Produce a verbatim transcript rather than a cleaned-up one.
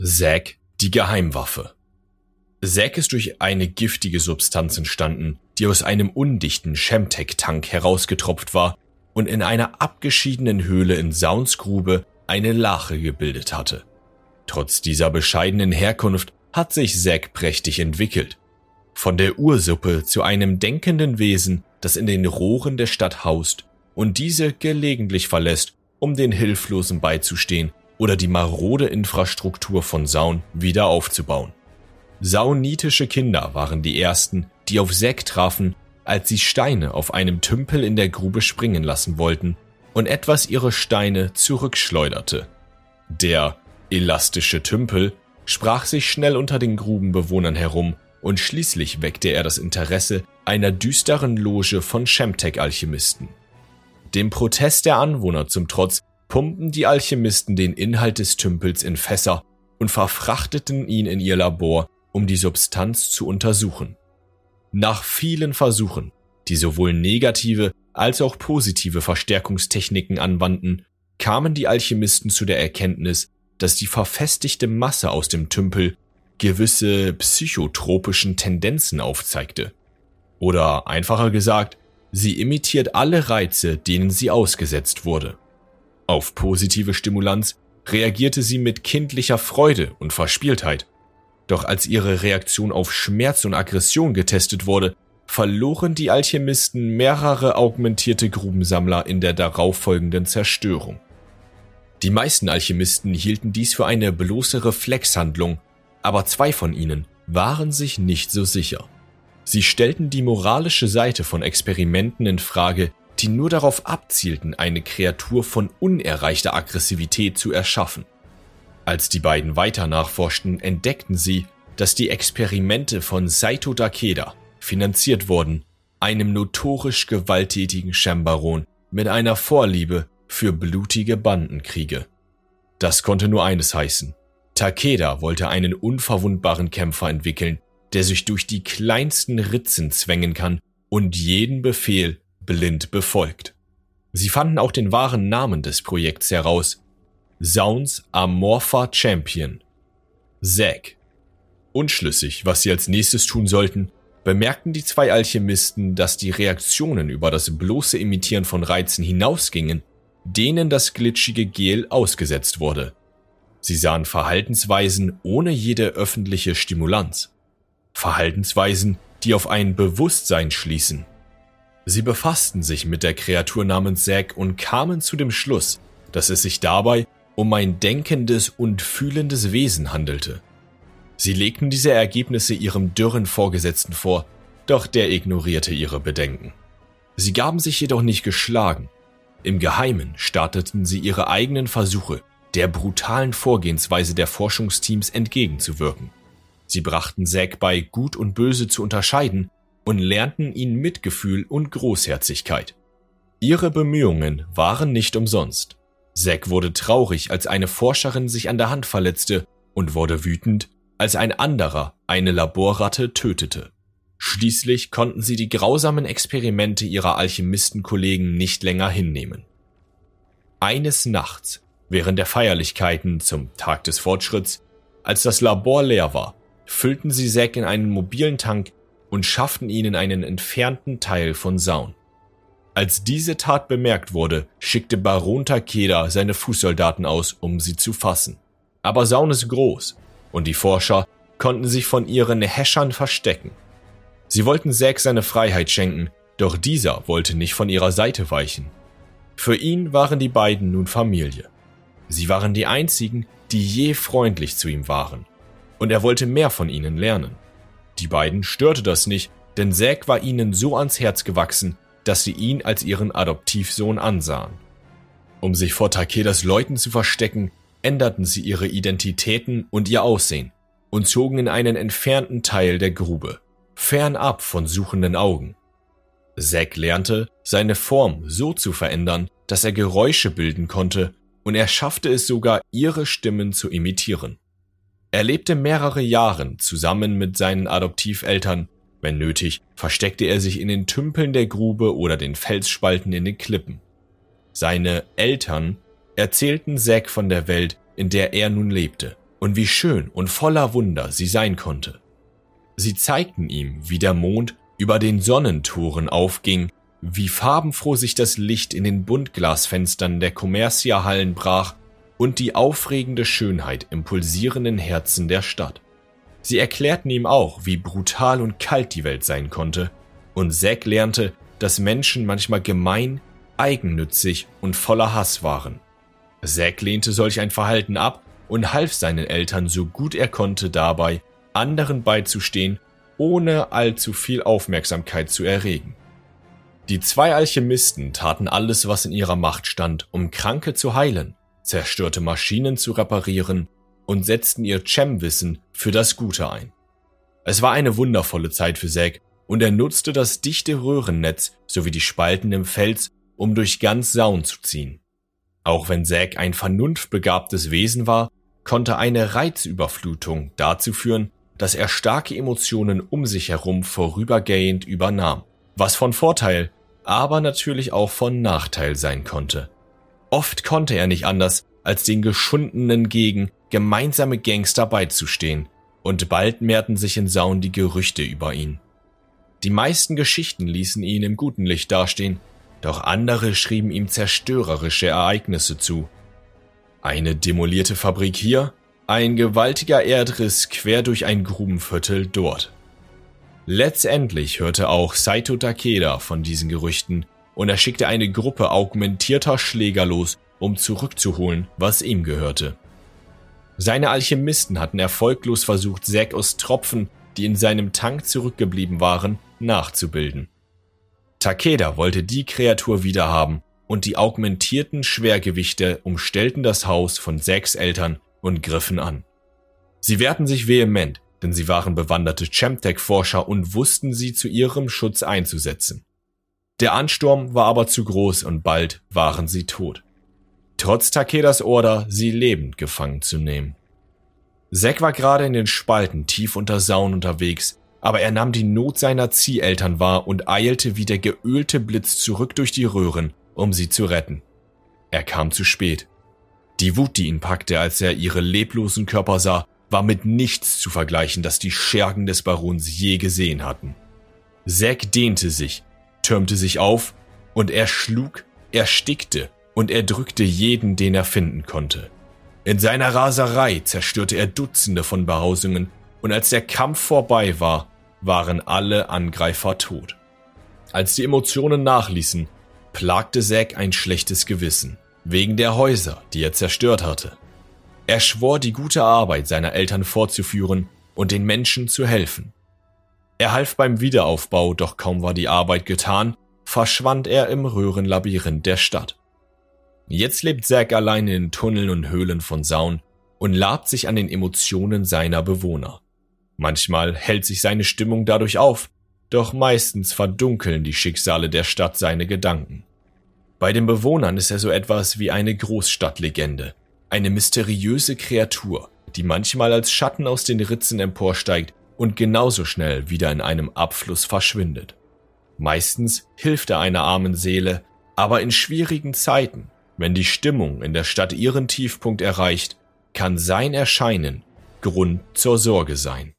Zack, die Geheimwaffe. Zack ist durch eine giftige Substanz entstanden, die aus einem undichten Chemtech-Tank herausgetropft war und in einer abgeschiedenen Höhle in Zauns Grube eine Lache gebildet hatte. Trotz dieser bescheidenen Herkunft hat sich Zack prächtig entwickelt. Von der Ursuppe zu einem denkenden Wesen, das in den Rohren der Stadt haust und diese gelegentlich verlässt, um den Hilflosen beizustehen oder die marode Infrastruktur von Zaun wieder aufzubauen. Zaunitische Kinder waren die ersten, die auf Zack trafen, als sie Steine auf einem Tümpel in der Grube springen lassen wollten und etwas ihre Steine zurückschleuderte. Der elastische Tümpel sprach sich schnell unter den Grubenbewohnern herum und schließlich weckte er das Interesse einer düsteren Loge von Chemtech-Alchemisten. Dem Protest der Anwohner zum Trotz pumpten die Alchemisten den Inhalt des Tümpels in Fässer und verfrachteten ihn in ihr Labor, um die Substanz zu untersuchen. Nach vielen Versuchen, die sowohl negative als auch positive Verstärkungstechniken anwandten, kamen die Alchemisten zu der Erkenntnis, dass die verfestigte Masse aus dem Tümpel gewisse psychotropischen Tendenzen aufzeigte. Oder einfacher gesagt, sie imitiert alle Reize, denen sie ausgesetzt wurde. Auf positive Stimulanz reagierte sie mit kindlicher Freude und Verspieltheit. Doch als ihre Reaktion auf Schmerz und Aggression getestet wurde, verloren die Alchemisten mehrere augmentierte Grubensammler in der darauffolgenden Zerstörung. Die meisten Alchemisten hielten dies für eine bloße Reflexhandlung, aber zwei von ihnen waren sich nicht so sicher. Sie stellten die moralische Seite von Experimenten in Frage, die nur darauf abzielten, eine Kreatur von unerreichter Aggressivität zu erschaffen. Als die beiden weiter nachforschten, entdeckten sie, dass die Experimente von Saito Takeda finanziert wurden, einem notorisch gewalttätigen Chembaron mit einer Vorliebe für blutige Bandenkriege. Das konnte nur eines heißen: Takeda wollte einen unverwundbaren Kämpfer entwickeln, der sich durch die kleinsten Ritzen zwängen kann und jeden Befehl blind befolgt. Sie fanden auch den wahren Namen des Projekts heraus: Zauns Amorpha Champion. Zack. Unschlüssig, was sie als nächstes tun sollten, bemerkten die zwei Alchemisten, dass die Reaktionen über das bloße Imitieren von Reizen hinausgingen, denen das glitschige Gel ausgesetzt wurde. Sie sahen Verhaltensweisen ohne jede öffentliche Stimulanz. Verhaltensweisen, die auf ein Bewusstsein schließen. Sie befassten sich mit der Kreatur namens Zack und kamen zu dem Schluss, dass es sich dabei um ein denkendes und fühlendes Wesen handelte. Sie legten diese Ergebnisse ihrem dürren Vorgesetzten vor, doch der ignorierte ihre Bedenken. Sie gaben sich jedoch nicht geschlagen. Im Geheimen starteten sie ihre eigenen Versuche, der brutalen Vorgehensweise der Forschungsteams entgegenzuwirken. Sie brachten Zack bei, Gut und Böse zu unterscheiden und lernten ihn Mitgefühl und Großherzigkeit. Ihre Bemühungen waren nicht umsonst. Zack wurde traurig, als eine Forscherin sich an der Hand verletzte, und wurde wütend, als ein anderer eine Laborratte tötete. Schließlich konnten sie die grausamen Experimente ihrer Alchemistenkollegen nicht länger hinnehmen. Eines Nachts, während der Feierlichkeiten zum Tag des Fortschritts, als das Labor leer war, füllten sie Zack in einen mobilen Tank und schafften ihn in einen entfernten Teil von Zaun. Als diese Tat bemerkt wurde, schickte Baron Takeda seine Fußsoldaten aus, um sie zu fassen. Aber Zaun ist groß und die Forscher konnten sich von ihren Häschern verstecken. Sie wollten Zack seine Freiheit schenken, doch dieser wollte nicht von ihrer Seite weichen. Für ihn waren die beiden nun Familie. Sie waren die einzigen, die je freundlich zu ihm waren. Und er wollte mehr von ihnen lernen. Die beiden störte das nicht, denn Zack war ihnen so ans Herz gewachsen, dass sie ihn als ihren Adoptivsohn ansahen. Um sich vor Takedas Leuten zu verstecken, änderten sie ihre Identitäten und ihr Aussehen und zogen in einen entfernten Teil der Grube, fernab von suchenden Augen. Zack lernte, seine Form so zu verändern, dass er Geräusche bilden konnte, und er schaffte es sogar, ihre Stimmen zu imitieren. Er lebte mehrere Jahre zusammen mit seinen Adoptiveltern. Wenn nötig, versteckte er sich in den Tümpeln der Grube oder den Felsspalten in den Klippen. Seine Eltern erzählten Zack von der Welt, in der er nun lebte, und wie schön und voller Wunder sie sein konnte. Sie zeigten ihm, wie der Mond über den Sonnentoren aufging, wie farbenfroh sich das Licht in den Buntglasfenstern der Commercia-Hallen brach und die aufregende Schönheit im pulsierenden Herzen der Stadt. Sie erklärten ihm auch, wie brutal und kalt die Welt sein konnte, und Zack lernte, dass Menschen manchmal gemein, eigennützig und voller Hass waren. Zack lehnte solch ein Verhalten ab und half seinen Eltern so gut er konnte dabei, anderen beizustehen, ohne allzu viel Aufmerksamkeit zu erregen. Die zwei Alchemisten taten alles, was in ihrer Macht stand, um Kranke zu heilen, zerstörte Maschinen zu reparieren und setzten ihr Chem-Wissen für das Gute ein. Es war eine wundervolle Zeit für Zack, und er nutzte das dichte Röhrennetz sowie die Spalten im Fels, um durch ganz Zaun zu ziehen. Auch wenn Zack ein vernunftbegabtes Wesen war, konnte eine Reizüberflutung dazu führen, dass er starke Emotionen um sich herum vorübergehend übernahm, was von Vorteil, aber natürlich auch von Nachteil sein konnte. Oft konnte er nicht anders, als den geschundenen gegen gemeinsame Gangster beizustehen, und bald mehrten sich in Zaun die Gerüchte über ihn. Die meisten Geschichten ließen ihn im guten Licht dastehen, doch andere schrieben ihm zerstörerische Ereignisse zu. Eine demolierte Fabrik hier, ein gewaltiger Erdriss quer durch ein Grubenviertel dort. Letztendlich hörte auch Saito Takeda von diesen Gerüchten und er schickte eine Gruppe augmentierter Schläger los, um zurückzuholen, was ihm gehörte. Seine Alchemisten hatten erfolglos versucht, Zack aus Tropfen, die in seinem Tank zurückgeblieben waren, nachzubilden. Takeda wollte die Kreatur wiederhaben und die augmentierten Schwergewichte umstellten das Haus von Zacks Eltern und griffen an. Sie wehrten sich vehement, denn sie waren bewanderte Chemtech-Forscher und wussten sie zu ihrem Schutz einzusetzen. Der Ansturm war aber zu groß und bald waren sie tot. Trotz Takedas Order, sie lebend gefangen zu nehmen. Zack war gerade in den Spalten tief unter Zaun unterwegs, aber er nahm die Not seiner Zieheltern wahr und eilte wie der geölte Blitz zurück durch die Röhren, um sie zu retten. Er kam zu spät. Die Wut, die ihn packte, als er ihre leblosen Körper sah, war mit nichts zu vergleichen, das die Schergen des Barons je gesehen hatten. Zack dehnte sich, türmte sich auf und er schlug, erstickte und er drückte jeden, den er finden konnte. In seiner Raserei zerstörte er Dutzende von Behausungen und als der Kampf vorbei war, waren alle Angreifer tot. Als die Emotionen nachließen, plagte Zack ein schlechtes Gewissen, wegen der Häuser, die er zerstört hatte. Er schwor, die gute Arbeit seiner Eltern fortzuführen und den Menschen zu helfen. Er half beim Wiederaufbau, doch kaum war die Arbeit getan, verschwand er im Röhrenlabyrinth der Stadt. Jetzt lebt Zack allein in den Tunneln und Höhlen von Zaun und labt sich an den Emotionen seiner Bewohner. Manchmal hält sich seine Stimmung dadurch auf, doch meistens verdunkeln die Schicksale der Stadt seine Gedanken. Bei den Bewohnern ist er so etwas wie eine Großstadtlegende, eine mysteriöse Kreatur, die manchmal als Schatten aus den Ritzen emporsteigt und genauso schnell wieder in einem Abfluss verschwindet. Meistens hilft er einer armen Seele, aber in schwierigen Zeiten, wenn die Stimmung in der Stadt ihren Tiefpunkt erreicht, kann sein Erscheinen Grund zur Sorge sein.